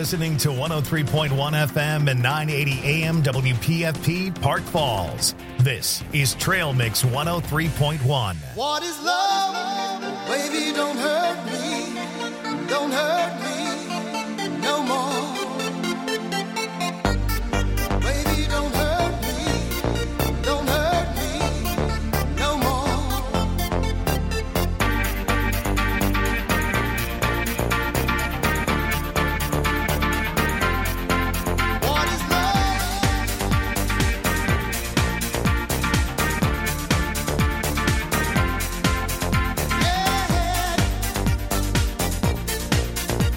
listening to 103.1 FM and 980 AM WPFP Park Falls. This is Trail Mix 103.1. What is love? Baby, don't hurt me. Don't hurt me no more. Baby, don't hurt me. Don't hurt me no more. What is love? Yeah.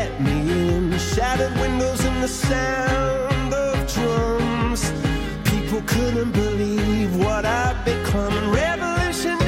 let me in. Shattered windows and the sound of drums. People couldn't believe what I'd become. Revolutionaries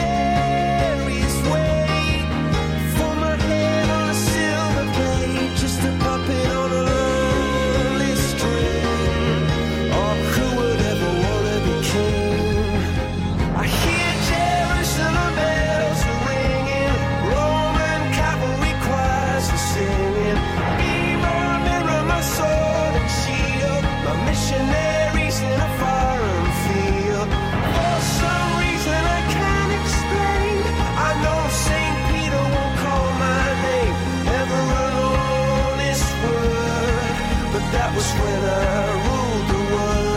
wait for my head on a silver plate, just a puppet on a lonely string. Oh, who would ever want to be king? I hear Jerusalem bells are ringing, Roman cavalry choirs are singing. Be my mirror, my sword and shield, my missionaries in a foreign field. For some reason I can't explain, I know St. Peter won't call my name ever an honest word, but that was when I ruled the world.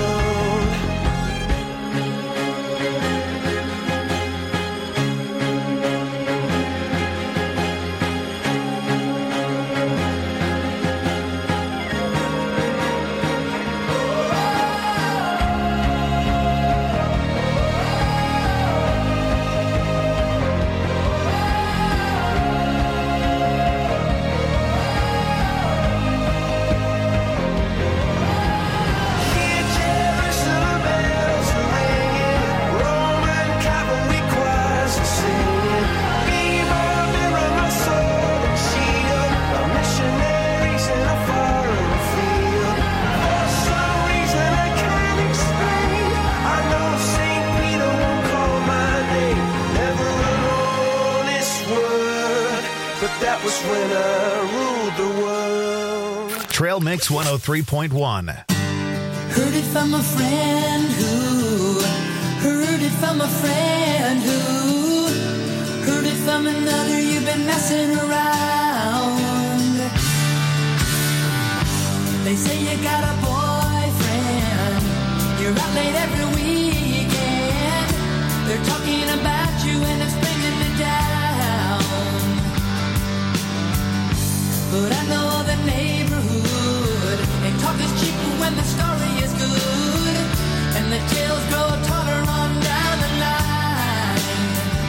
Hear Jerusalem bells are ringing, Roman cavalry choirs are singing. Be my mirror, my sword and shield, my missionaries in a foreign field. For some reason I can't explain, I know St. Peter won't call my name never an honest word, but that was when I ruled the world. Trail Mix 103.1. Heard it from a friend who heard it from a friend who heard it from another. You've been messing around. They say you got a boyfriend, you're out late every weekend. They're talking about you and it's bringing me down. But I know the neighborhood, and talk is cheap when the story is good, and the tales grow taller on down the line.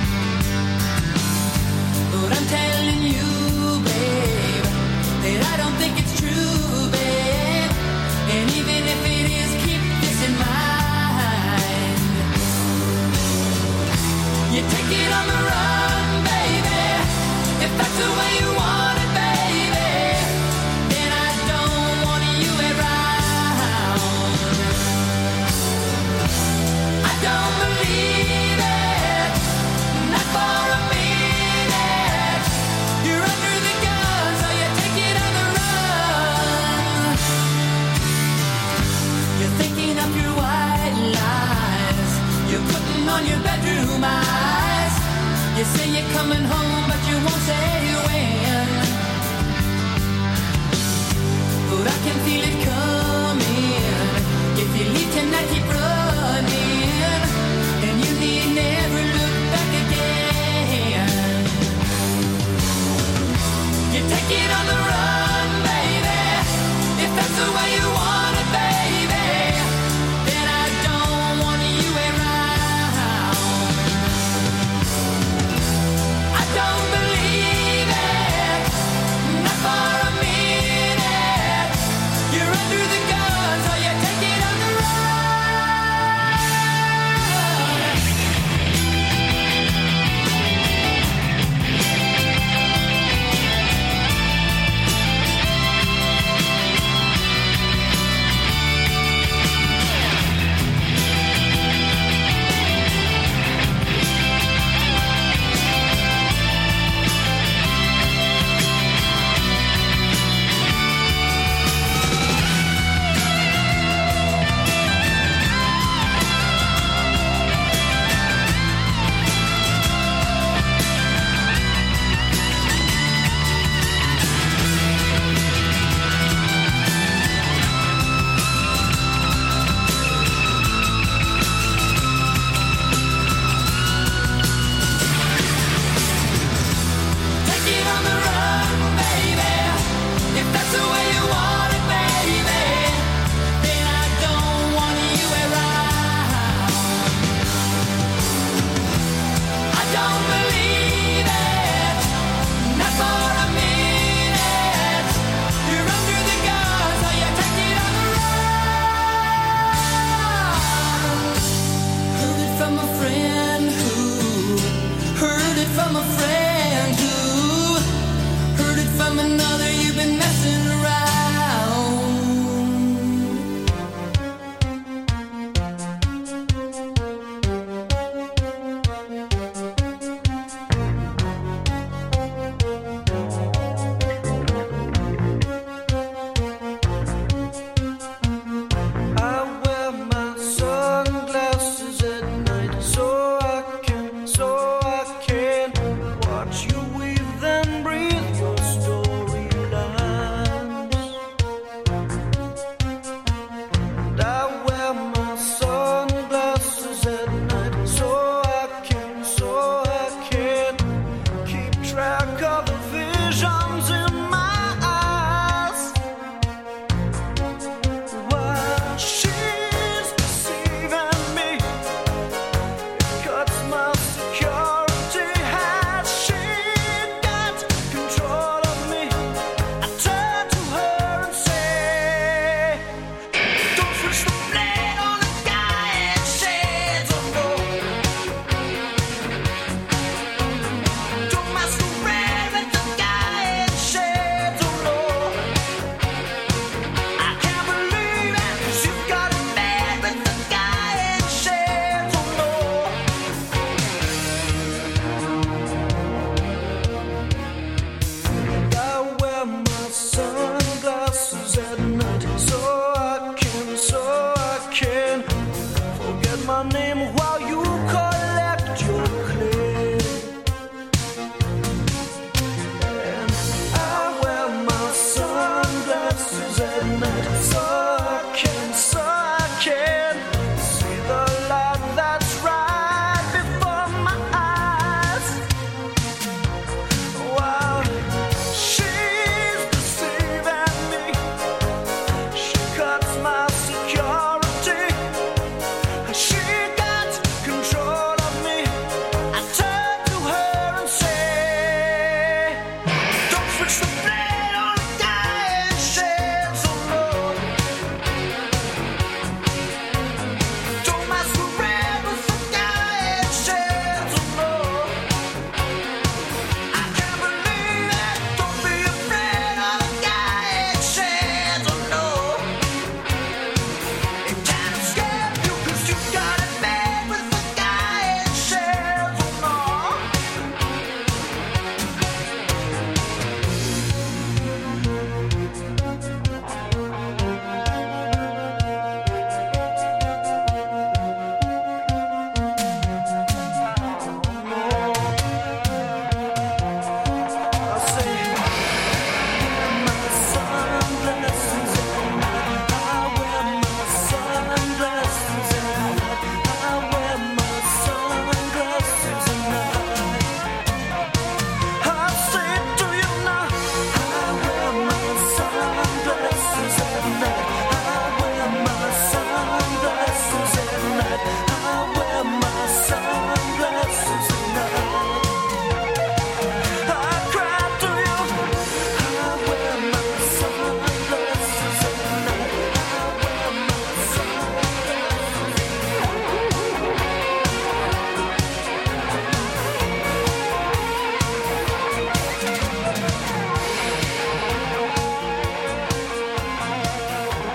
But I'm telling you, babe, that I don't think it's true, babe. And even if it is, keep this in mind. You take it on the run, baby, if that's the way you want it, baby. Then I don't want you around. I don't believe it, not for a minute. You're under the gun, so you take it on the run. You're thinking up your white lies, you're putting on your bedroom eyes. You say you're coming home, but you won't say when. But I can feel it coming. If you leave tonight, keep running, and you need never look back again. You take it on the run, baby, if that's the way you want it, baby. Then I don't want you around. I don't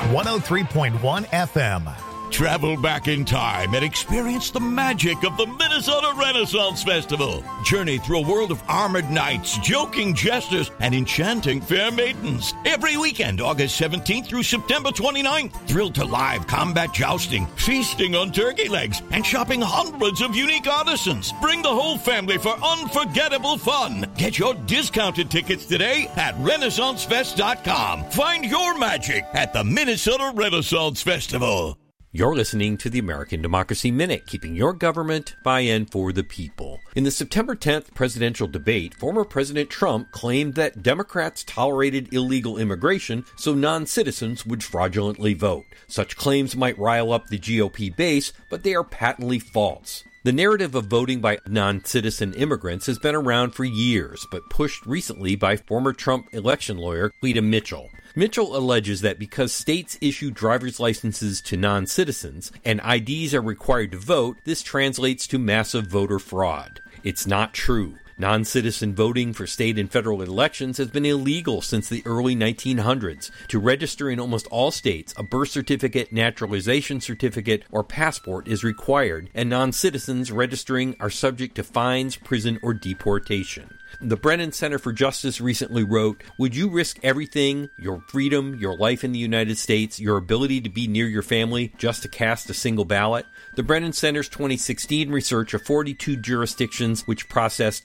103.1 FM. Travel back in time and experience the magic of the Minnesota Renaissance Festival. Journey through a world of armored knights, joking jesters, and enchanting fair maidens. Every weekend, August 17th through September 29th. Thrill to live combat jousting, feasting on turkey legs, and shopping hundreds of unique artisans. Bring the whole family for unforgettable fun. Get your discounted tickets today at RenaissanceFest.com. Find your magic at the Minnesota Renaissance Festival. You're listening to the American Democracy Minute, keeping your government by and for the people. In the September 10th presidential debate, former President Trump claimed that Democrats tolerated illegal immigration so non-citizens would fraudulently vote. Such claims might rile up the GOP base, but they are patently false. The narrative of voting by non-citizen immigrants has been around for years, but pushed recently by former Trump election lawyer Cleta Mitchell. Mitchell alleges that because states issue driver's licenses to non-citizens and IDs are required to vote, this translates to massive voter fraud. It's not true. Non-citizen voting for state and federal elections has been illegal since the early 1900s. To register in almost all states, a birth certificate, naturalization certificate, or passport is required, and non-citizens registering are subject to fines, prison, or deportation. The Brennan Center for Justice recently wrote, "Would you risk everything, your freedom, your life in the United States, your ability to be near your family, just to cast a single ballot?" The Brennan Center's 2016 research of 42 jurisdictions which processed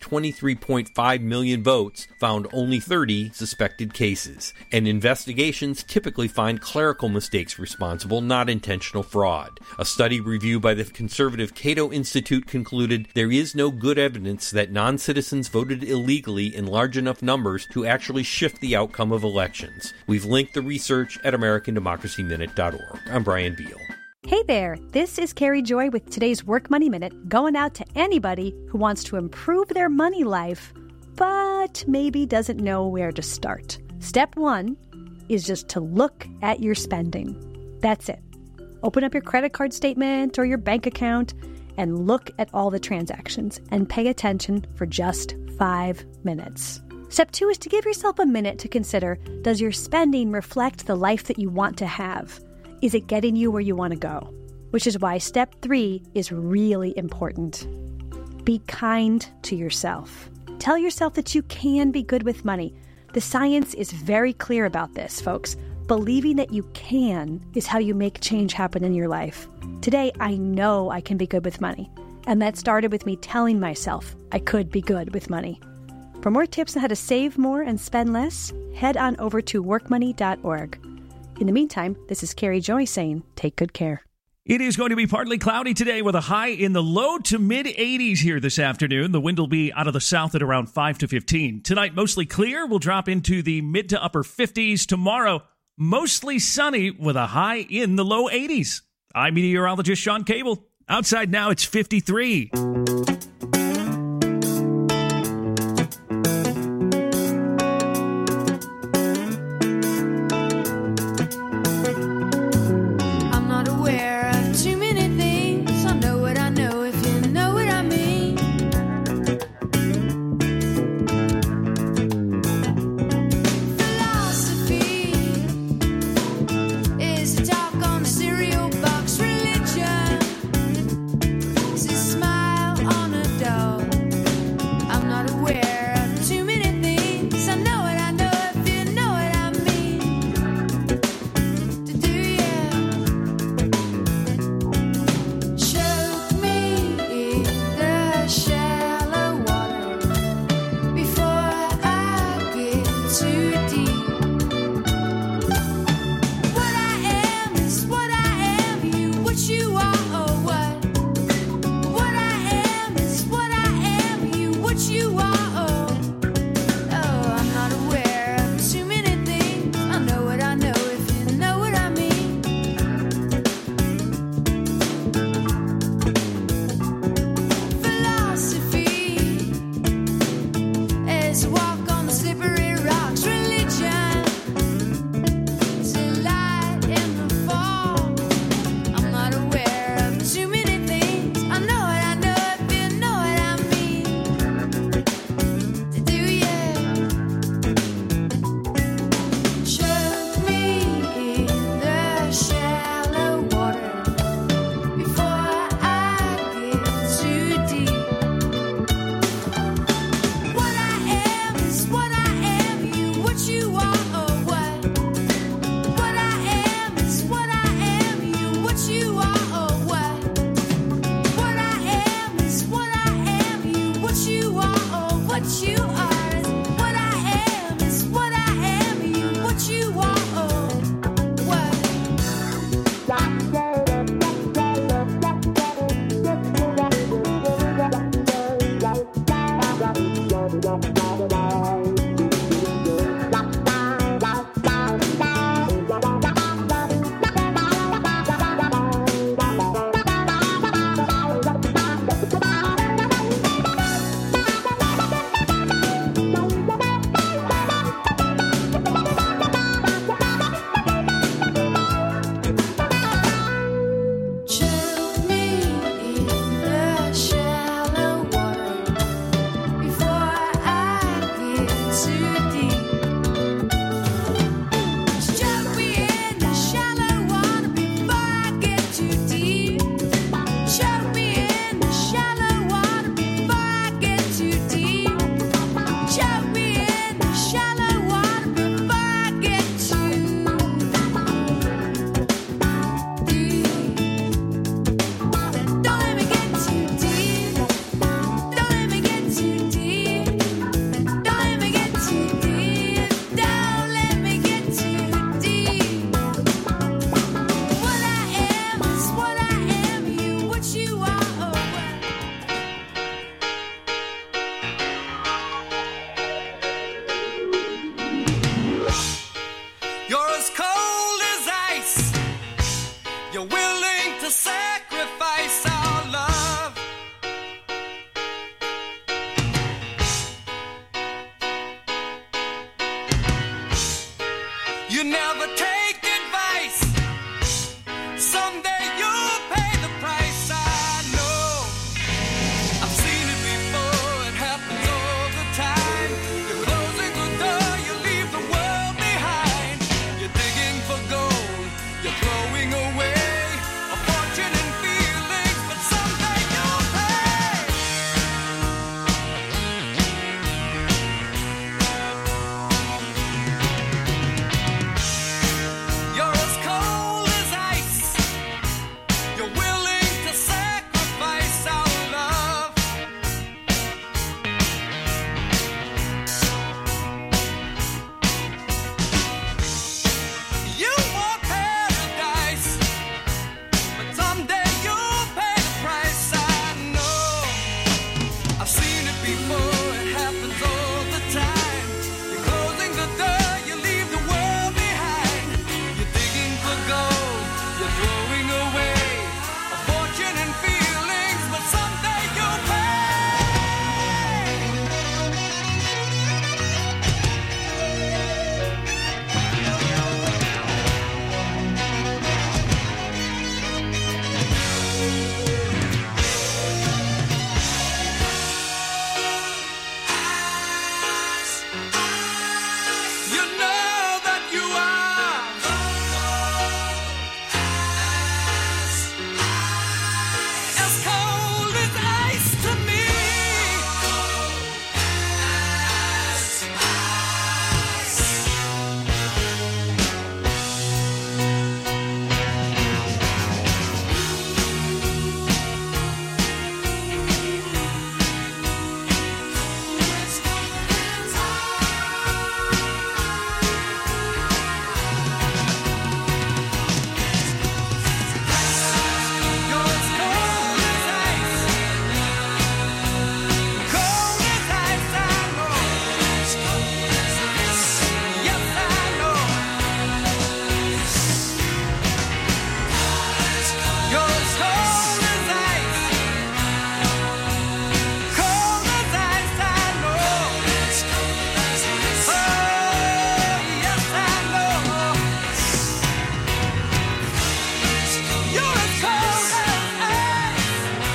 23.5 million votes found only 30 suspected cases. And investigations typically find clerical mistakes responsible, not intentional fraud. A study reviewed by the conservative Cato Institute concluded there is no good evidence that non-citizens voted illegally in large enough numbers to actually shift the outcome of elections. We've linked the research at AmericanDemocracyMinute.org. I'm Brian Beal. Hey there, this is Carrie Joy with today's Work Money Minute, going out to anybody who wants to improve their money life, but maybe doesn't know where to start. Step 1 is just to look at your spending. That's it. Open up your credit card statement or your bank account and look at all the transactions and pay attention for just 5 minutes. Step 2 is to give yourself a minute to consider, does your spending reflect the life that you want to have? Is it getting you where you want to go? Which is why step 3 is really important. Be kind to yourself. Tell yourself that you can be good with money. The science is very clear about this, folks. Believing that you can is how you make change happen in your life. Today, I know I can be good with money. And that started with me telling myself I could be good with money. For more tips on how to save more and spend less, head on over to workmoney.org. In the meantime, this is Carrie Joy saying, take good care. It is going to be partly cloudy today with a high in the low to mid 80s here this afternoon. The wind will be out of the south at around 5 to 15. Tonight, mostly clear. We'll drop into the mid to upper 50s. Tomorrow, mostly sunny with a high in the low 80s. I'm meteorologist Sean Cable. Outside now, it's 53. Cereal box religion. Is it smile You're as cold as ice. You're willing to sacrifice our love. You never take advice. Someday you'll pay the price. I know. I've seen it before. It happens all the time. You're closing the door. You leave the world behind. You're digging for gold. You're throwing away a fortune and feelings. But someday you'll pay. You're as cold as ice. You're willing to sacrifice our love. You want paradise, but someday you'll pay the price. I know. I've seen it before. It happens all the time. You're closing the door. You leave the world behind. You're digging for gold. You're throwing away a fortune and feelings, but someday you'll pay. You know that you are as cold as ice to me. You're as cold as ice. Cold as ice, I know. Yes, I know. You're as cold as ice. Cold as ice, I know. Oh, yes, I know. You're as cold as ice.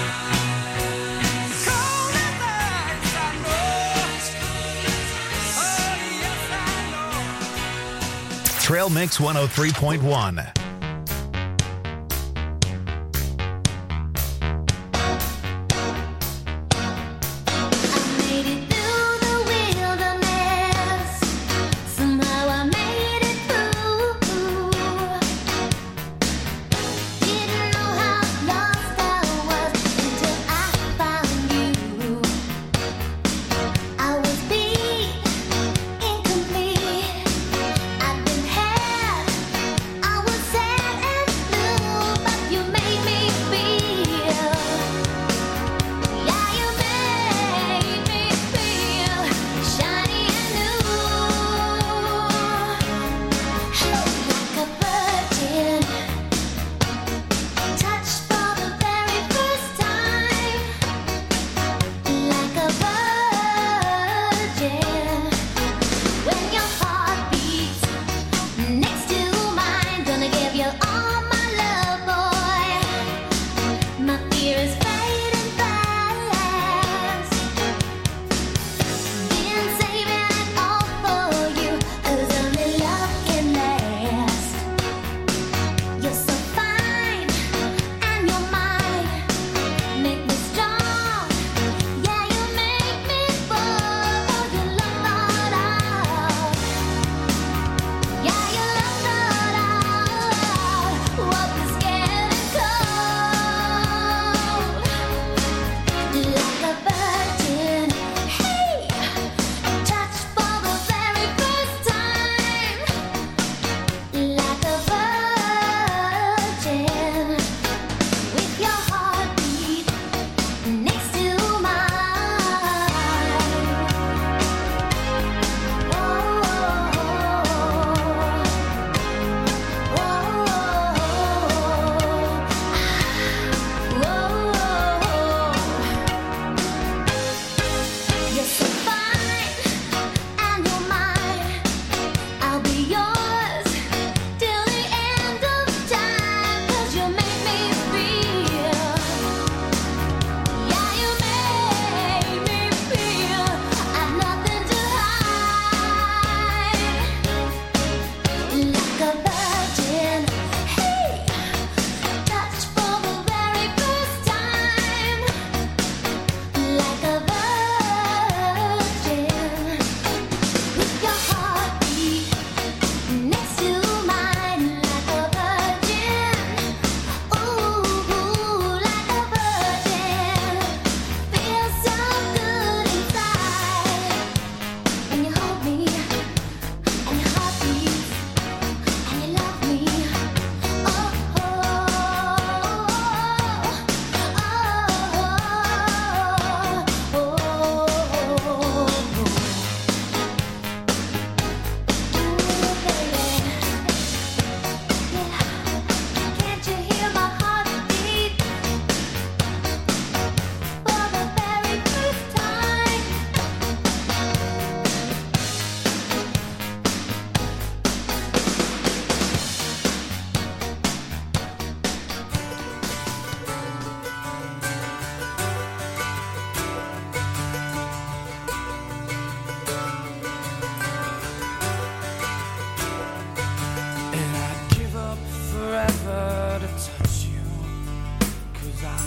Cold as ice, I know. Oh, yes, I know. Trail Mix 103.1. I made it through the wilderness. Somehow I made it through. Didn't know how lost I was until I found you. I was beat, incomplete. I've been had. I was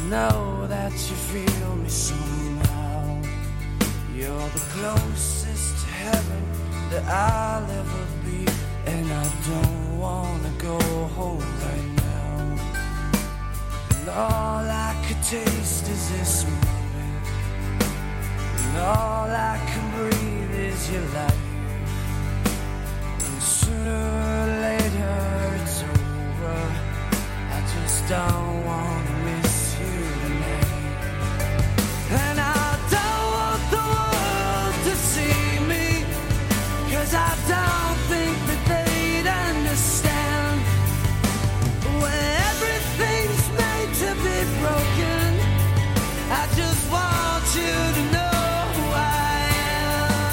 know that you feel me somehow. You're the closest to heaven that I'll ever be, and I don't wanna go home right now. And all I could taste is this moment, and all I can breathe is your life. And sooner or later it's over. I just don't wanna miss you tonight. And I don't want the world to see me, 'cause I don't think that they'd understand. When everything's made to be broken, I just want you to know who I am.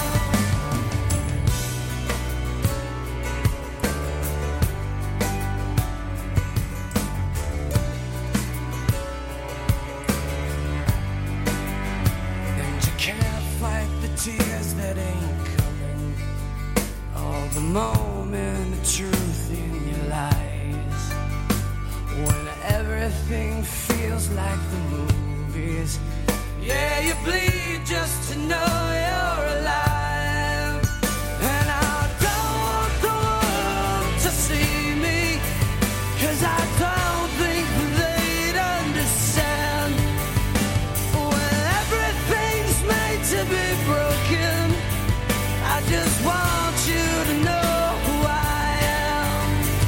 And you can't fight the tears that ain't coming, all the moment of truth in your lies. When everything feels like the movies, yeah, you bleed just to know you're alive. And I don't want the world to see me, 'cause I don't think that they'd understand. When everything's made to be broken, I just want you to know who I am.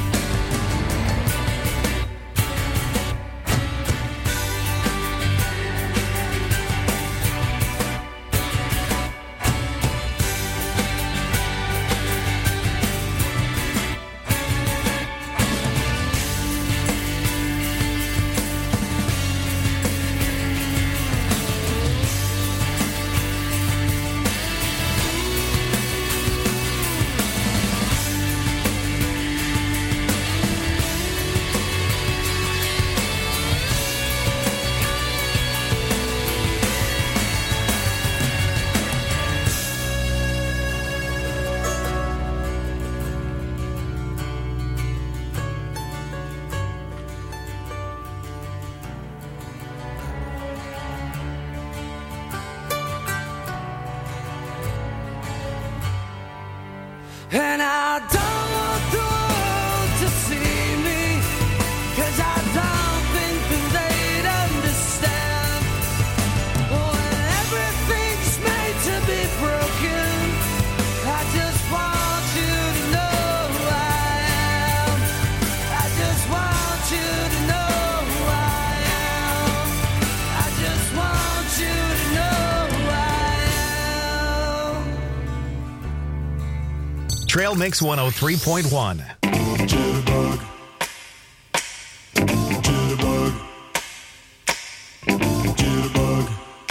And I don't want the world to see me, 'cause I don't think that they'd understand. When everything's made to be broken, I just want you to know who I am. I just want you to know who I am. I just want you to know who I am. Trail Mix 103.1. Jitterbug. Jitterbug. Jitterbug.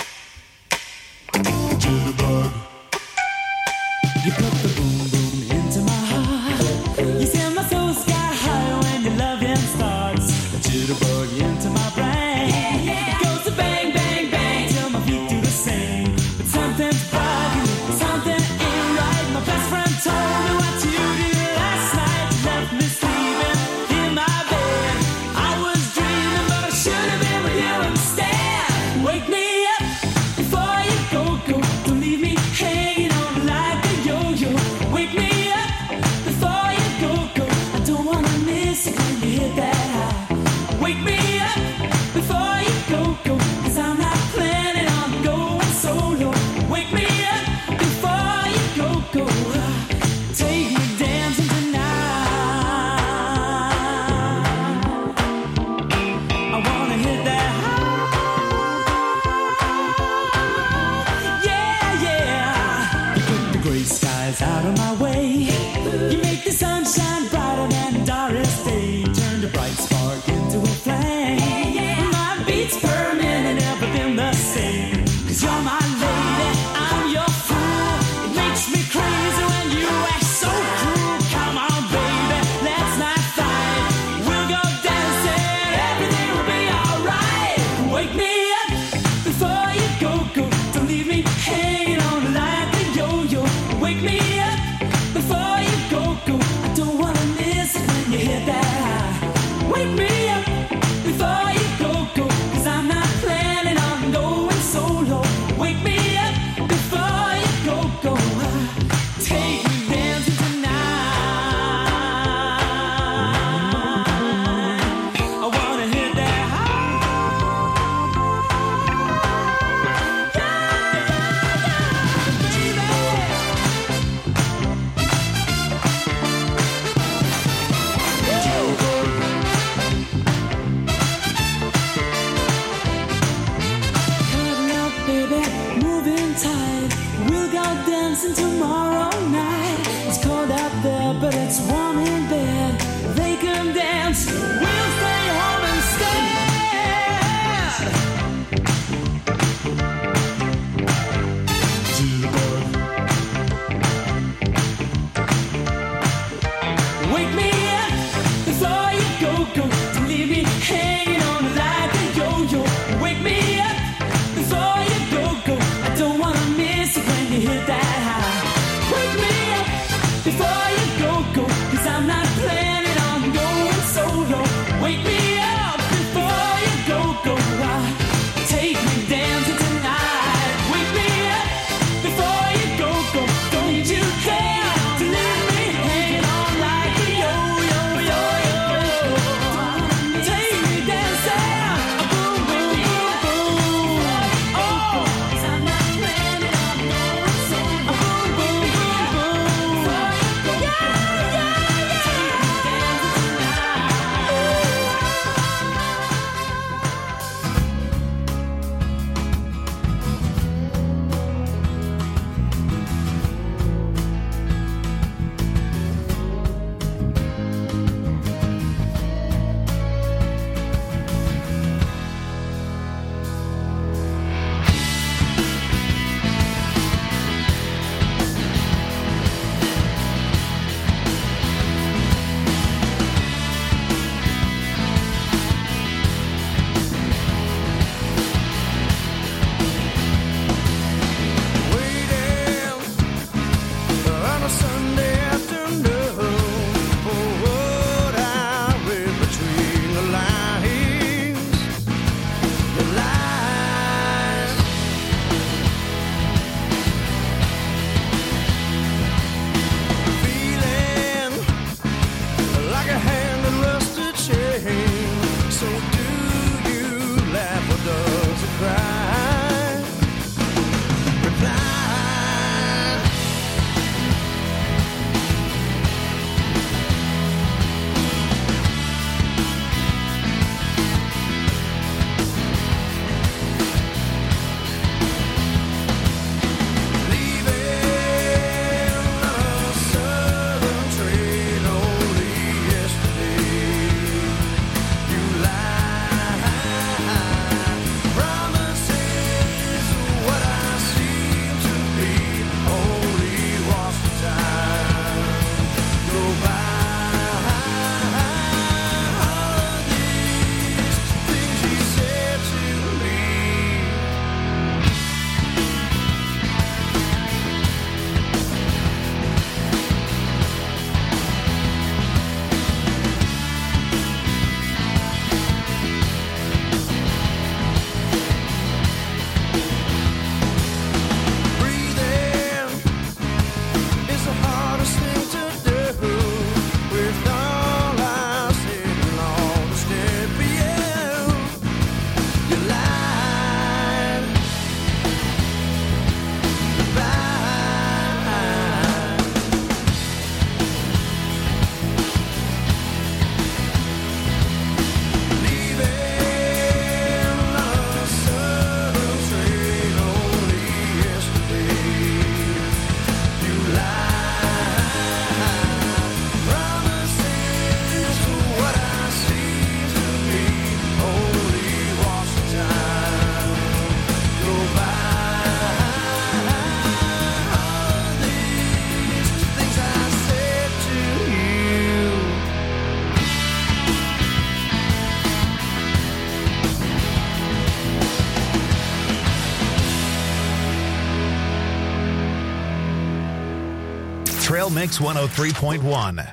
Jitterbug. You put the boom boom into my heart. You send my soul sky high when your loving starts. A jitterbug into my brain. It goes to bang bang bang till my feet do the same. But something's bugging, something ain't right. My best friend told me what you did last night. You left me sleeping in my bed. I was dreaming, but I should have been with you instead. Wake me up before you go. Don't leave me hanging on like a yo-yo. Wake me up before you go. I don't wanna miss it when you hit that high. Wake me up before you go. 'Cause I'm not planning on going solo. Wake me up before you go. Take me dancing tonight. I wanna hit that high. Yeah, yeah. You put the gray skies out of my way. You make the sunshine brighter than the darkest day. Turn the bright spark into a flame. My beats per minute, everything the same. 'Cause you're my lady, I'm your fool. It makes me crazy when you act so cruel. Come on, baby, let's not fight. We'll go dancing, everything will be alright. Wake me up before you go. Don't leave me hanging on like a yo-yo. Wake me up before you go. I don't wanna miss it when you hit that high. Wake me up before you go. 'Cause I'm not Trail Mix 103.1.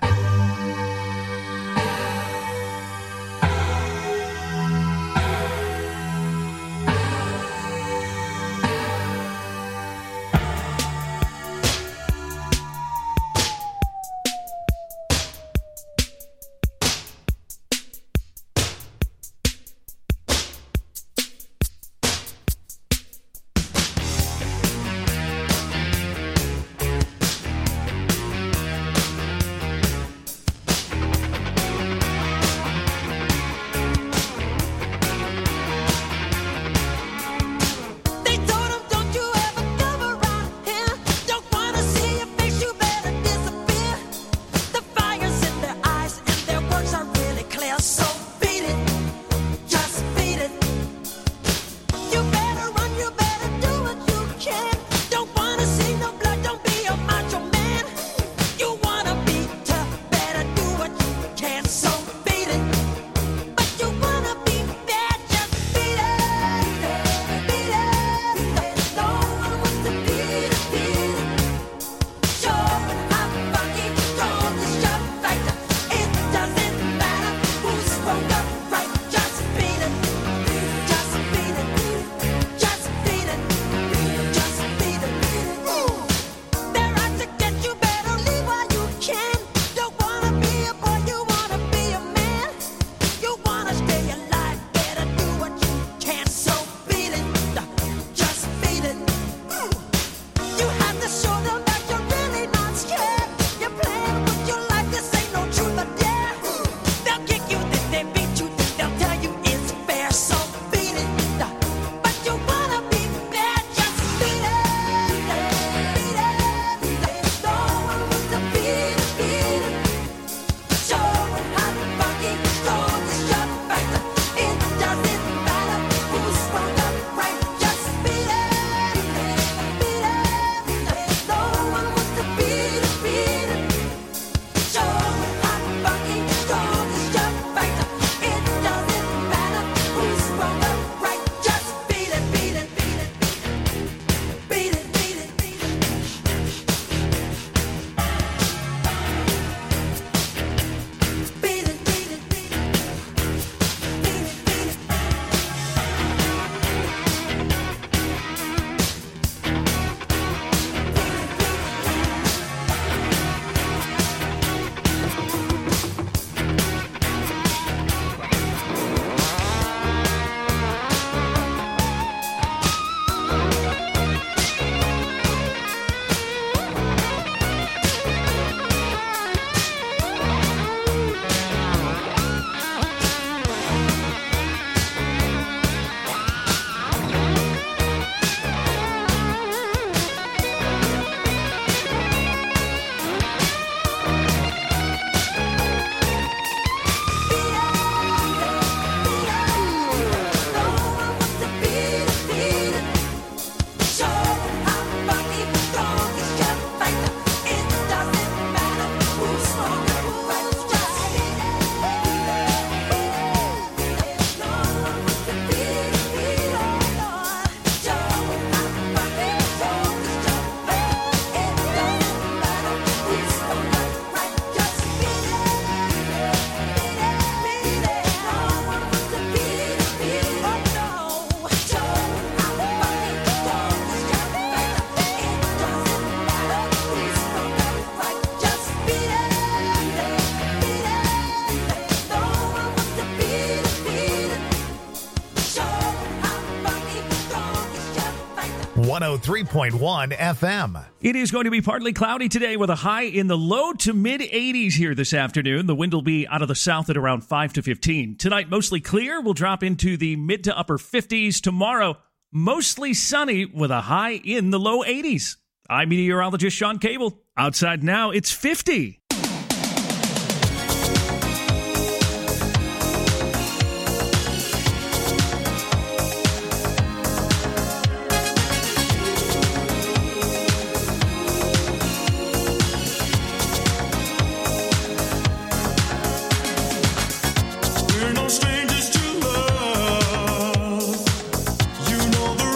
.1 FM. It is going to be partly cloudy today with a high in the low to mid 80s here this afternoon. The wind will be out of the south at around 5 to 15. Tonight, mostly clear. We'll drop into the mid to upper 50s. Tomorrow, mostly sunny with a high in the low 80s. I'm meteorologist Sean Cable. Outside now, it's 50.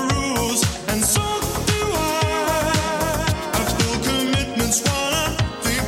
Commitments while I'm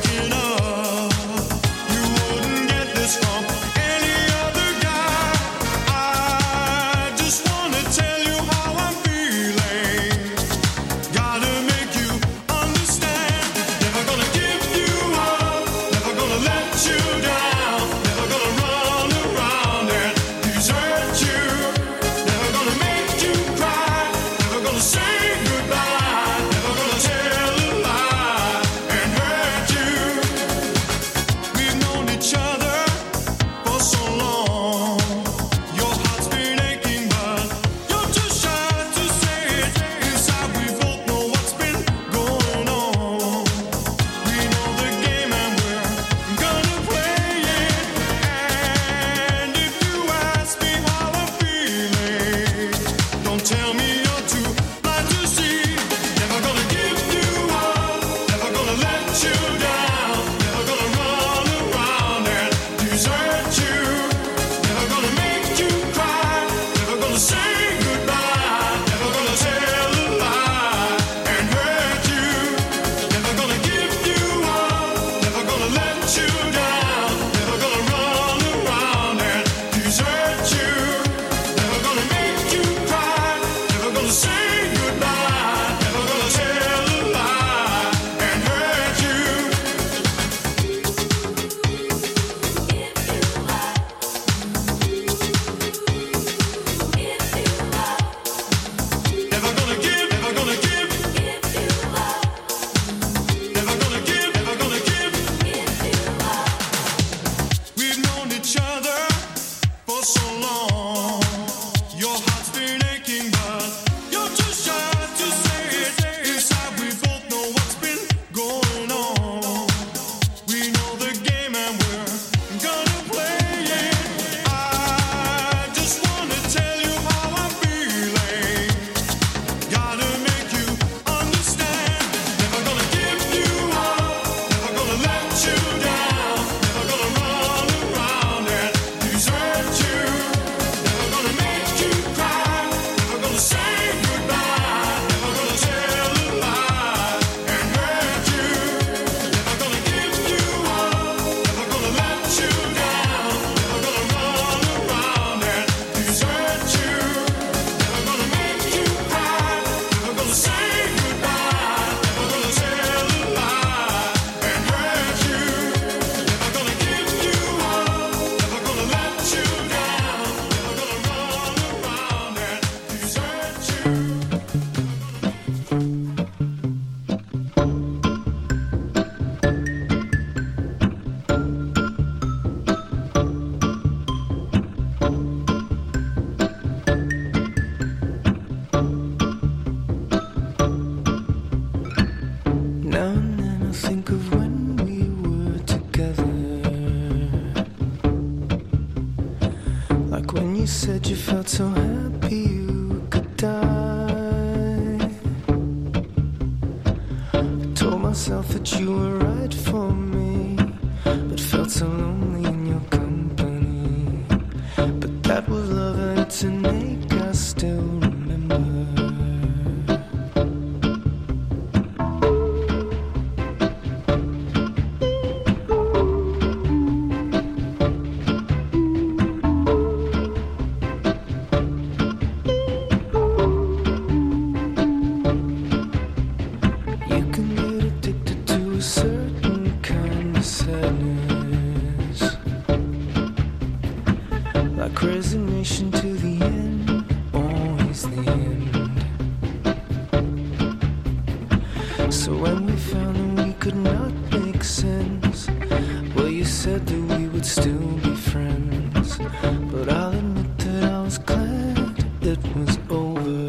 you said you felt so happy you could die. I told myself that you were right for me, but felt so lonely in your company. But that was love and it's an ache I still remember. Resignation to the end, always the end. So when we found that we could not make sense, well, you said that we would still be friends. But I'll admit that I was glad it was over.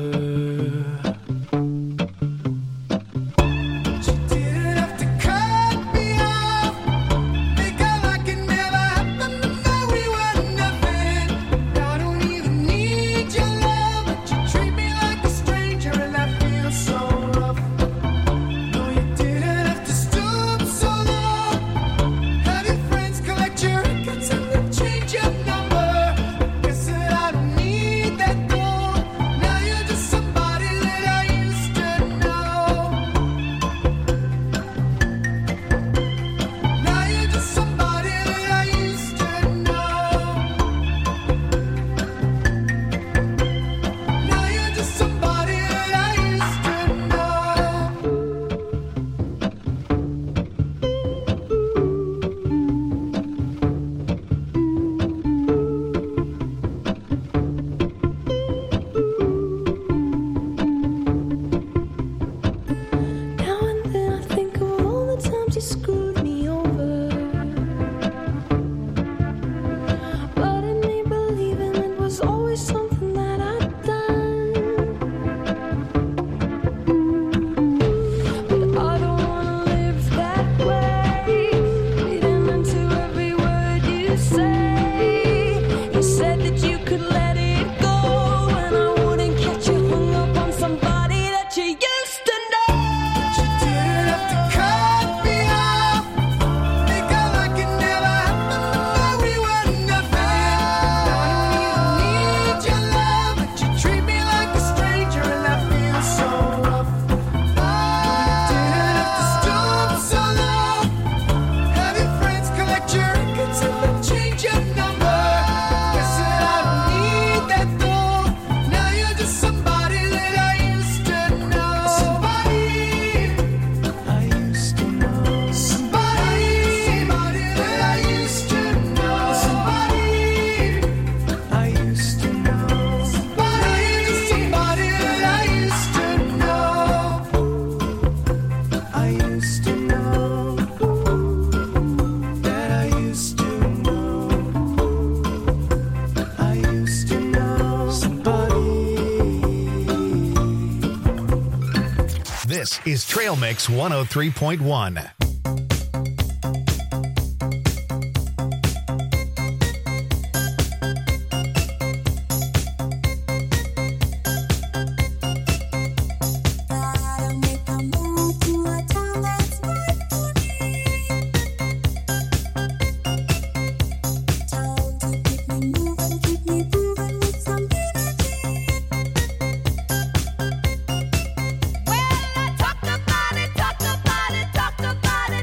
This is Trail Mix 103.1. Talk about it.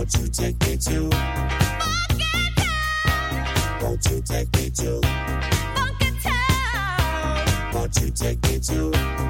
Won't you take me to Funky Town? Won't you take me to Funky Town? Won't you take me to Funky Town?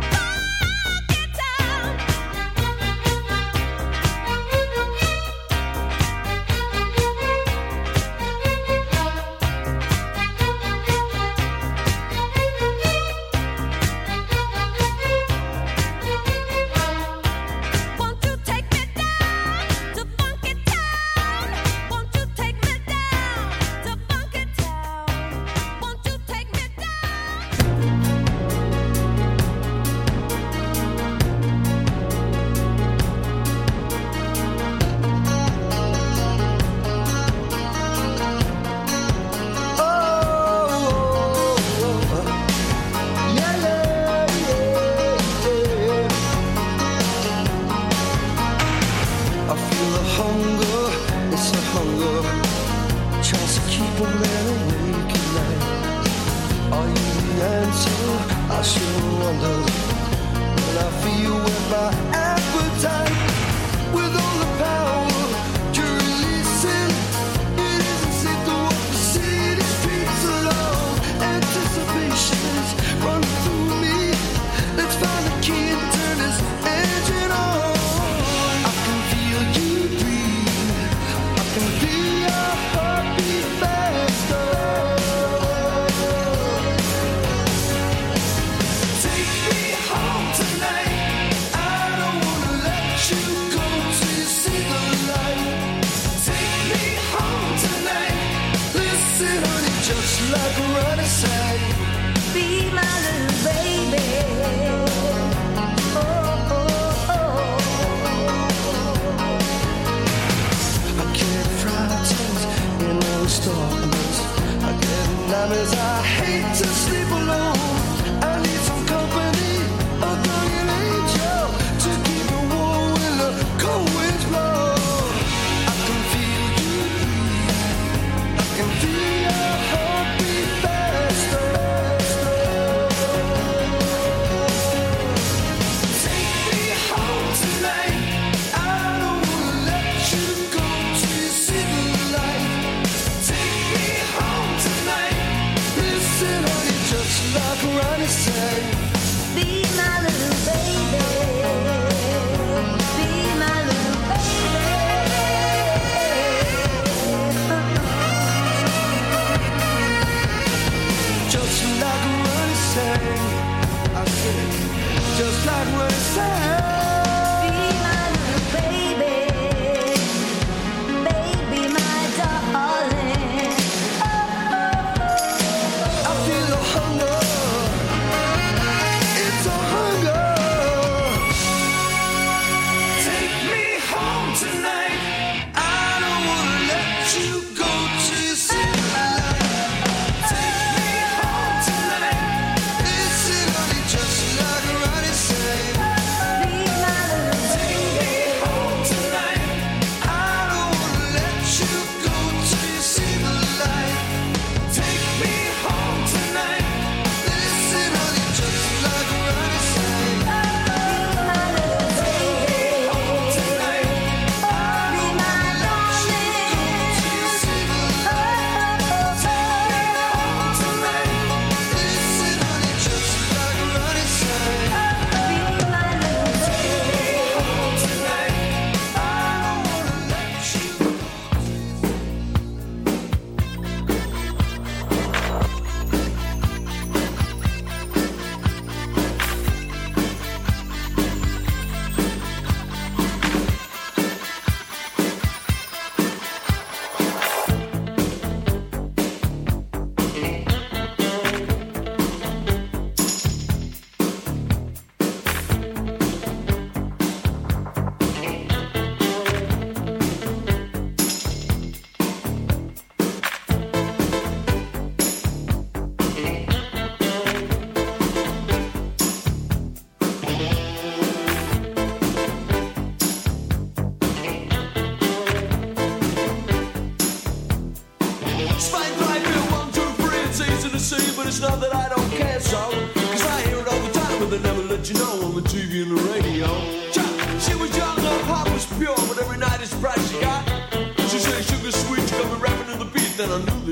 it's not that I don't care, so. Cause I hear it all the time, but they never let you know on the TV and the radio. She was young, her heart was pure, but every night it's the price she got.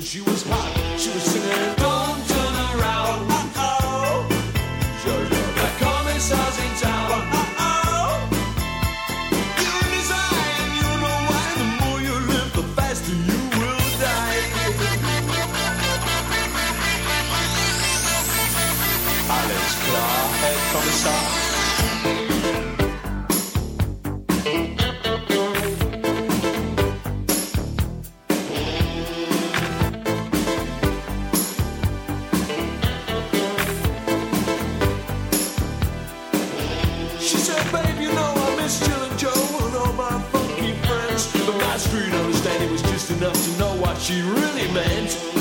but she was hot. She was singing, don't turn around. Uh-oh. The commissar's in town. Uh-oh. You're in his eye and you know why. The more you live, the faster you will die. Alles klar, Herr Kommissar. She said, babe, you know I miss Jill and Joe and all my funky friends. But my street understanding was just enough to know what she really meant.